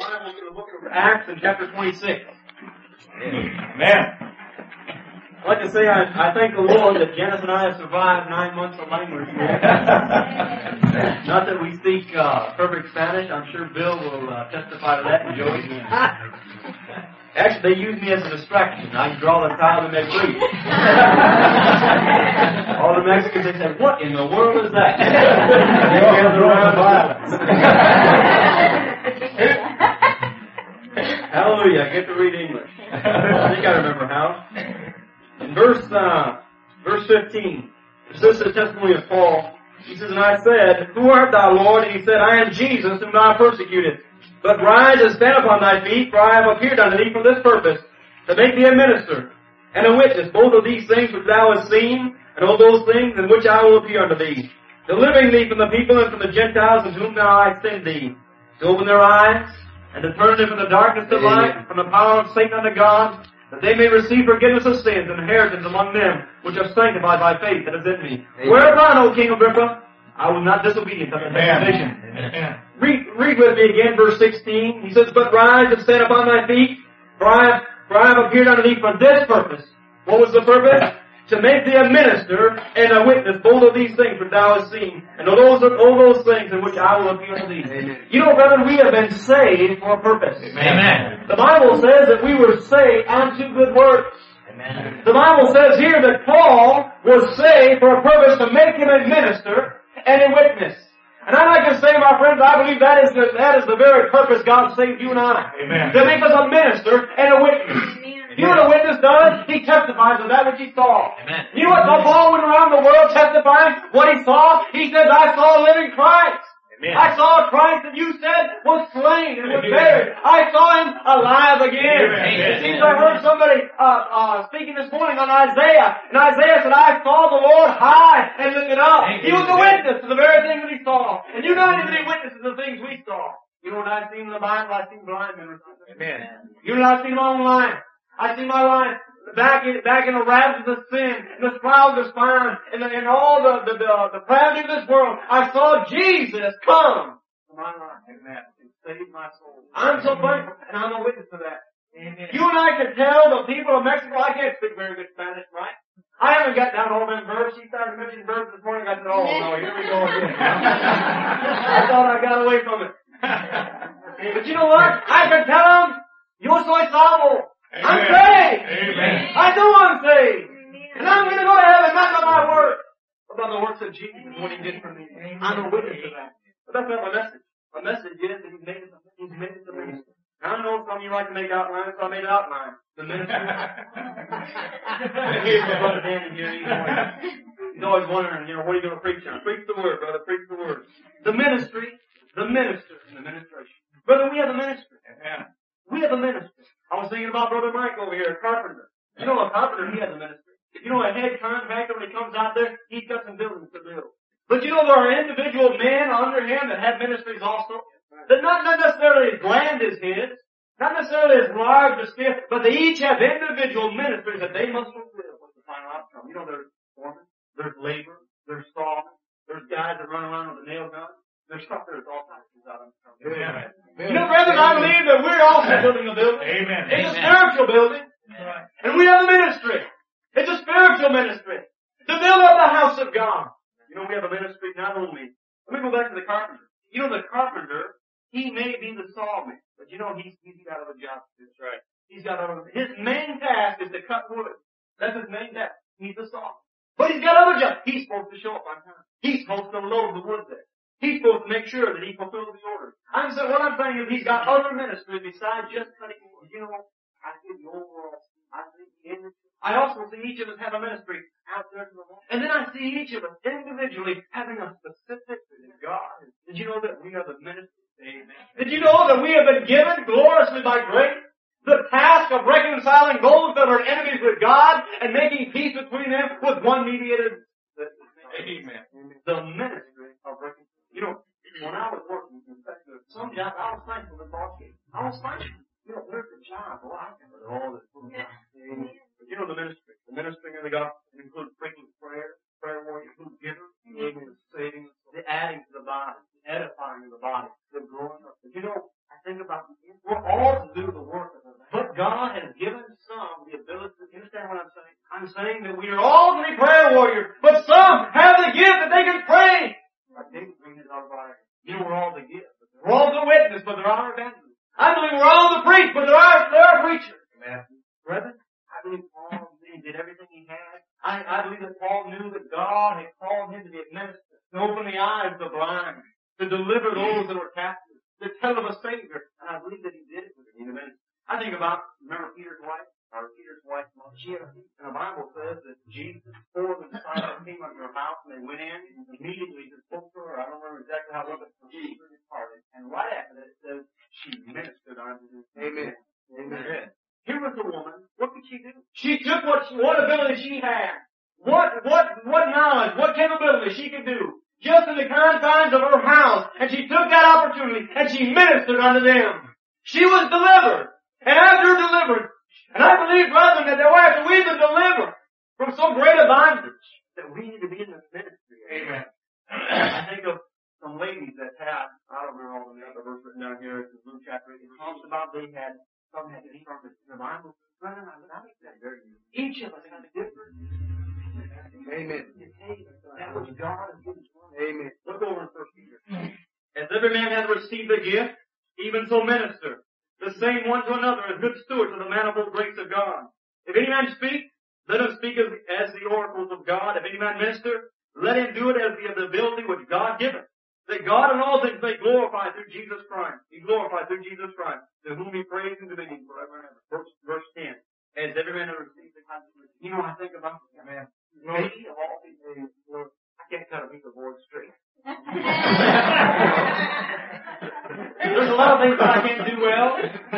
Bible to the book of Acts in chapter 26. Amen. I'd like to say I thank the Lord that Janice and I have survived 9 months of language school. Not that we speak perfect Spanish. I'm sure Bill will testify to that and Joey. Actually, they use me as a distraction. I can draw the tile and they preach. All the Mexicans, they say, what in the world is that? They gather around violence. Hallelujah, I get to read English. I think I remember how. In verse 15, this is the testimony of Paul. He says, and I said, who art thou, Lord? And he said, I am Jesus, whom thou persecuted. But rise and stand upon thy feet, for I have appeared unto thee for this purpose, to make thee a minister and a witness, both of these things which thou hast seen, and all those things in which I will appear unto thee, delivering thee from the people and from the Gentiles, of whom now I send thee, to open their eyes, and to turn them from the darkness to light, from the power of Satan unto God, that they may receive forgiveness of sins and inheritance among them which are sanctified by faith that is in me. Whereupon, O King Agrippa, I was not disobedient unto the vision. Read with me again, verse 16. He says, but rise and stand upon thy feet, for I have appeared unto thee for this purpose. What was the purpose? To make thee a minister and a witness, both of these things which thou hast seen, and all those things in which I will appear unto thee. Amen. You know, brethren, we have been saved for a purpose. Amen. The Bible says that we were saved unto good works. Amen. The Bible says here that Paul was saved for a purpose to make him a minister and a witness. And I'd like to say, my friends, I believe that is the very purpose God saved you and I. Amen. To make us a minister and a witness. Amen. You know what a witness does? He testifies of that which he saw. Amen. You know what Paul went around the world testifying what he saw? He says, I saw a living Christ. Amen. I saw a Christ that you said was slain and was buried. I saw him alive again. Amen. It seems I heard somebody speaking this morning on Isaiah. And Isaiah said, I saw the Lord high and lifted up. He was a witness to the very thing that he saw. And you know any witnesses to the things we saw. You know what I've seen in the Bible? I've seen blind men. Amen. You know what I've seen online? I see my life back in the rapids of sin, and the trials of spine, and all the depravity of this world. I saw Jesus come to my life. Amen. And save my soul. I'm so thankful, and I'm a witness to that. Amen. You and I can tell the people of Mexico, I can't speak very good Spanish, right? I haven't got down all them verbs. She started mentioning verbs this morning. I said, oh no, here we go again. I thought I got away from it. But you know what? I can tell them, yo soy salvo. Amen. I'm saved. Amen. I know I'm saved. And I'm going to go to heaven, not by my works, but by the works of Jesus and what he did for me. I'm a witness to that. But that's not my message. My message is that he's made us a minister. I know some of you like to make outlines, so I made an outline. The ministry. Here's my brother Danny here. He's always wondering, what are you going to preach on? Preach the word, brother. Preach the word. The ministry, the minister, and the ministration. Brother, we have a ministry. We have a ministry. I was thinking about Brother Mike over here, a carpenter. You know, a carpenter, he has a ministry. You know, a head contractor, when he comes out there, he's got some buildings to build. But you know, there are individual men under him that have ministries also. That not necessarily his land is his, not necessarily his large or scale, but they each have individual ministries that they must fulfill with the final outcome. You know, there's foremen, there's labor, there's sawmen, there's guys that run around with a nail gun. There's stuff there's all kinds of things out on the front. Amen. You know, brethren, I believe that we're also building a building. Amen. It's a spiritual building. Right. And we have a ministry. It's a spiritual ministry. To build up the house of God. You know, we have a ministry not only. Let me go back to the carpenter. You know, the carpenter, he may be the sawman, but you know, he's got other jobs to do. That's right. He's got other, his main task is to cut wood. That's his main task. He's the sawman. But he's got other jobs. He's supposed to show up on time. He's supposed to load the wood there. He's supposed to make sure that he fulfills the orders. What I'm saying is he's got other ministries besides just cutting wood. You know, I see the overall, I see the industry. I also see each of us have a ministry out there in the world. And then I see each of us individually having a specific God. Did you know that we are the ministry? Amen. Did you know that we have been given gloriously by grace the task of reconciling those that are enemies with God and making peace between them with one mediator? Amen. The ministry of reconciliation. You know, when I was working in fact, some job, I was thankful to boss gave. I was thankful. You know, there's a job. Well, I can do all this. But you know, the ministry. The ministering of the gospel includes preaching prayer warrior, includes givers, the saving, the adding to the body, the edifying of the body, the growing up. But you know, I think about the God has given some the ability, you understand what I'm saying? I'm saying that we are all going to be prayer warriors, but some have the gift that they can pray. Like David brings it out of our, you know, we're all the gift. We're all the witness, but there are evangelists. I believe we're all the priest, but there are preachers. Amen. Brethren, I believe Paul did everything he had. I believe that Paul knew that God had called him to be a minister, to open the eyes of the blind, to deliver those that were captive, to tell of a Savior. And I believe that he did it with him in a ministry. I think about, remember Peter's wife? And the Bible says that Jesus, before the disciples came under her house and they went in, immediately just spoke to her. I don't remember exactly how it was, but she departed. And right after that it says she ministered unto him. Amen. Amen. Here was the woman. What did she do? She took what ability she had. What knowledge, what capability she could do. Just in the confines of her house. And she took that opportunity and she ministered unto them. She was delivered. And after deliverance, and I believe, brethren, that after we've been delivered from so great a bondage, that we need to be in this ministry. Amen. I think of some ladies that had, I don't remember all the verse written down here, it's in Luke chapter 8, it talks about some had interpreted in the Bible. Brethren, I think that very each of us has a different. Amen. That which God has given to us. Amen. Look over in 1 Peter. As every man hath received a gift, even so minister. The same one to another as good stewards of the manifold grace of God. If any man speak, let him speak as the oracles of God. If any man minister, let him do it as the ability which God giveth. That God in all things may glorify through Jesus Christ. Be glorified through Jesus Christ, to whom he praise and dominion forever and ever. Verse 10. As every man has received the consecration. You know what I think about this, man? Maybe of all people, Lord, I can't cut a piece of board straight. There's a lot of things that I can't do well.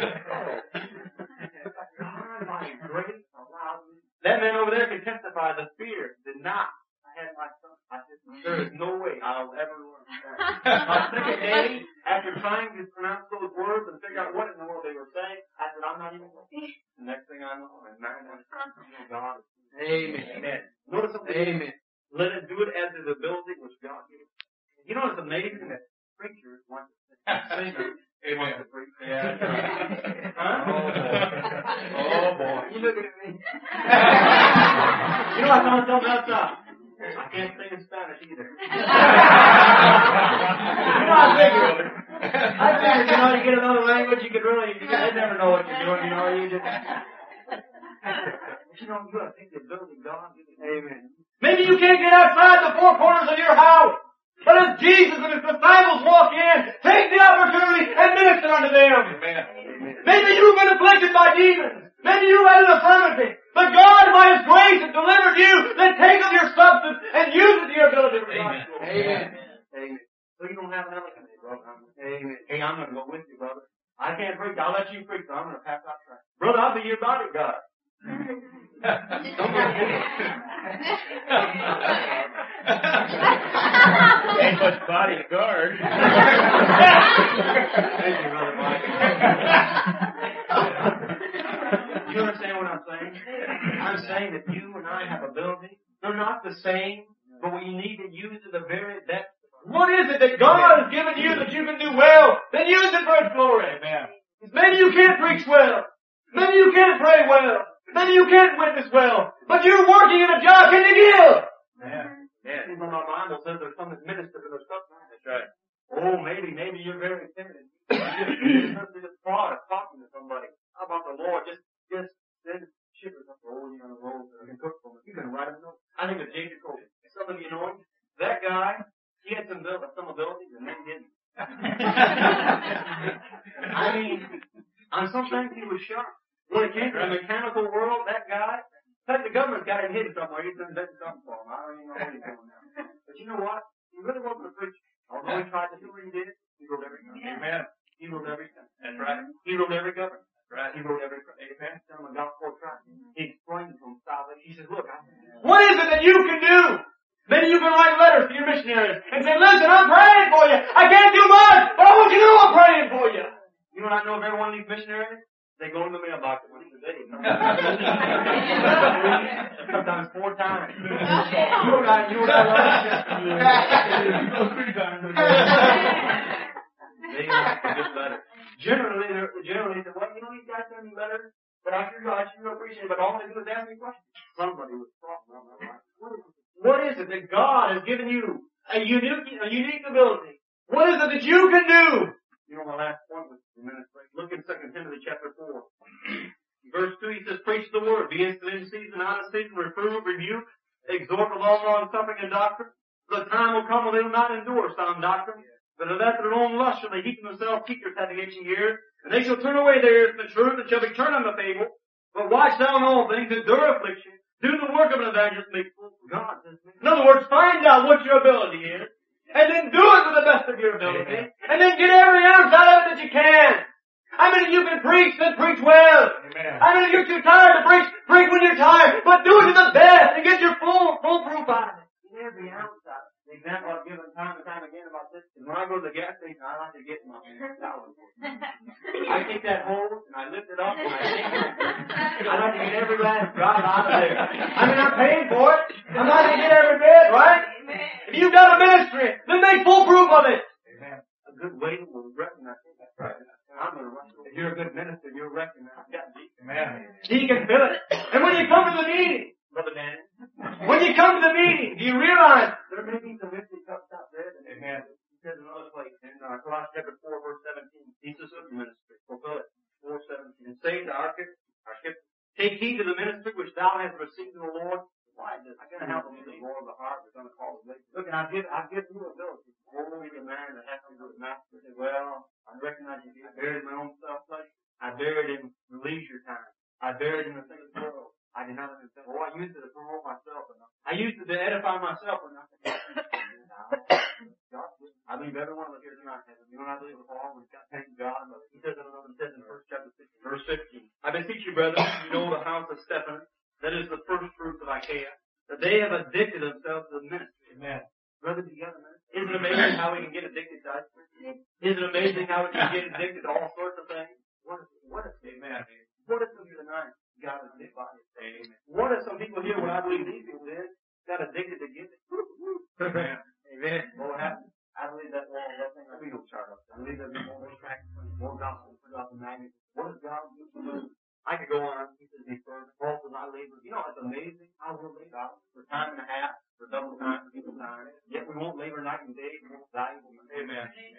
God, by grace, allowed me. That man over there can testify the fear did not. I had my son. I said, there is no way I'll ever learn that. My second day, after trying to pronounce those words and figure out what in the world they were saying, I said, I'm not even going. The next thing I know, I'm married. God. Amen. Amen. Notice something. Amen. Let it do it as his ability which God gave. You know, it's amazing that preachers want to sing. They want to preach. Yeah. Huh? Oh boy. You looking at me? You know, I found something else out. I can't sing in Spanish either. You know, I figured, you know, you get another language, you never know what you're doing, you know, you just. You know, you gotta take the ability God gives you. Amen. Maybe you can't get outside the four corners of your house. But as Jesus and his disciples walk in, take the opportunity and minister unto them. Amen. Maybe you've been afflicted by demons. Maybe you've had an affirmity. But God, by his grace, has delivered you. Then take of your substance and use it to your ability for God's glory. Amen. Amen. So you don't have an elegant day, brother. Amen. Hey, I'm going to go with you, brother. I can't preach. I'll let you preach, so I'm going to pass out track. Brother, I'll be your bodyguard. Ain't much bodyguard. Thank you, Brother Mike. You understand what I'm saying? I'm saying that you and I have ability. They're not the same, but we need to use it the very best. What is it that God has given you that you can do well? Then use it for his glory. Amen. Maybe you can't preach well. Maybe you can't pray well. Maybe you can't witness well. But you're working in a job. Can you give? Yeah. Yeah. Even our Bible says there's some that minister to their suffering. That's right. Oh, maybe you're very timid. You're just fraud of talking to somebody. How about the Lord? Just send shippers up the road, on the road, and cook for them. You can write them notes. I think of J. Jacoby. Some of you know him. That guy, he had some abilities and then didn't. I mean, on some things he was sharp. When it came to the mechanical world, that guy, the government's got him hidden somewhere. He's done something for him. I don't even know what he's doing now. But you know what? He really wasn't a preacher. Although he tried to do what he did, he wrote every government. Amen. He wrote everything. That's right. He wrote every government. That's right. He wrote every amen. Tell him a gospel tract. He explained to him salvation. He says, look, what is it that you can do? Maybe you can write letters to your missionaries and say, listen, I'm praying for you. I can't do much, but I want you to know I'm praying for you. You know what I know of every one of these missionaries? They go in the mailbox at least a day. Sometimes 4 times. You know what I love? 3 times. They like to get letters. Generally, they say, well, you know, these guys send me letters, But I sure appreciate it, but all they do is ask me questions. Somebody was talking about my life. What is it that God has given you? A unique ability. What is it that you can do? You know, my last point was administration. Look in 2 Timothy chapter 4. Verse 2, he says, preach the word. Be instant in season, out of season, reprove, rebuke, exhort with all long-suffering and doctrine. The time will come when they will not endure sound doctrine, but of that their own lust shall they heap themselves teachers having itching ears, and they shall turn away their ears from the truth, and shall be turned unto fable. But watch thou in all things, endure affliction, do the work of an evangelist, make full God. In other words, find out what your ability is, and then do it to the best of your ability, and then get every ounce out of it that you can. I mean, if you can preach, then preach well. Amen. I mean, if you're too tired to preach, preach when you're tired, but do it to the best and get your full proof out of it. Get every ounce out of it. The example I've given time and time again about this is when I go to the gas station, I like to get my $1,000. I take that hose and I lift it up and I take it. I like to get every last drop out of there. I mean, I'm paying for it. I'm not going to get every bit, right? If you've got a ministry, then make full proof of it. Amen. A good waiter will recognize it. That's right. I'm going to rush. If you're a good minister, you'll recognize that. Amen. He can feel it. And when you come to the meeting, Brother Danny, when you come to the meeting, do you realize there may be some empty cups out there? Amen. He says in another place, in Colossians chapter 4, verse 17, Jesus of the ministry, fulfill it, 4:17, and say to our ship, take heed to the ministry which thou hast received in the Lord. Why is this? I'm going to help me the Lord of the heart. We're going to call it. Look, and I've given you ability. Only the man that has to do with master said, well, I recognize you. I buried my own self-pleasure. I buried in leisure time. I buried in the things of the world. I did not understand. Oh, I used it to promote myself enough. I used it to edify myself enough. I believe every one of us here tonight has it. You and I believe with all. We've got to thank God. He says in 1 chapter 6, verse 15. I beseech you, brethren, you know the house of Stephanus, that is the first fruits of Achaia, that they have addicted themselves to the ministry. Amen. Brother, do you have a ministry? Isn't it amazing how we can get addicted to ice cream? Isn't it amazing how we can get addicted to all sorts of things? What if Amen. What if some here tonight got addicted by it? Amen. What if some people here, what I believe these people did, got addicted to giving? Amen. Amen. What happened? I believe that wall, that thing, we don't chart up. I believe there'll be more tracks, more gospel, more gospel magnets. What does God do? I could go on. He says, be firm. Paul says, I labor. You know, it's amazing how we'll labor for time and a half, for double time, for people time. Yet we won't labor night and day. We won't value. Amen.